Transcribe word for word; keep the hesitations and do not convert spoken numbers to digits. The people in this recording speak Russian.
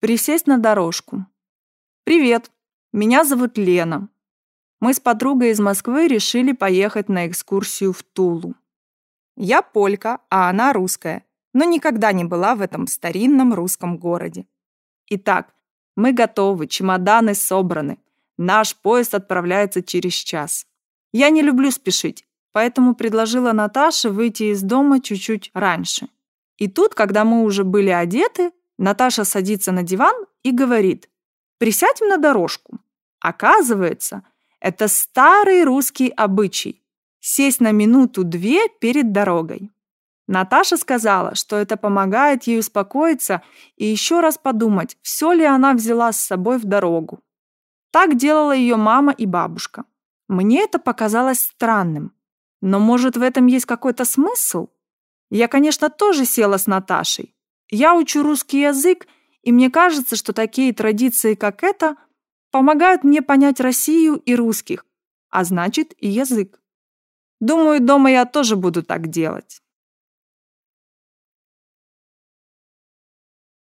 Присесть на дорожку. «Привет, меня зовут Лена. Мы с подругой из Москвы решили поехать на экскурсию в Тулу. Я полька, а она русская, но никогда не была в этом старинном русском городе. Итак, мы готовы, чемоданы собраны. Наш поезд отправляется через час. Я не люблю спешить, поэтому предложила Наташе выйти из дома чуть-чуть раньше. И тут, когда мы уже были одеты, Наташа садится на диван и говорит: «Присядем на дорожку». Оказывается, это старый русский обычай – сесть на минуту-две перед дорогой. Наташа сказала, что это помогает ей успокоиться и еще раз подумать, все ли она взяла с собой в дорогу. Так делала ее мама и бабушка. Мне это показалось странным. Но, может, в этом есть какой-то смысл? Я, конечно, тоже села с Наташей. Я учу русский язык, и мне кажется, что такие традиции, как эта, помогают мне понять Россию и русских, а значит и язык. Думаю, дома я тоже буду так делать.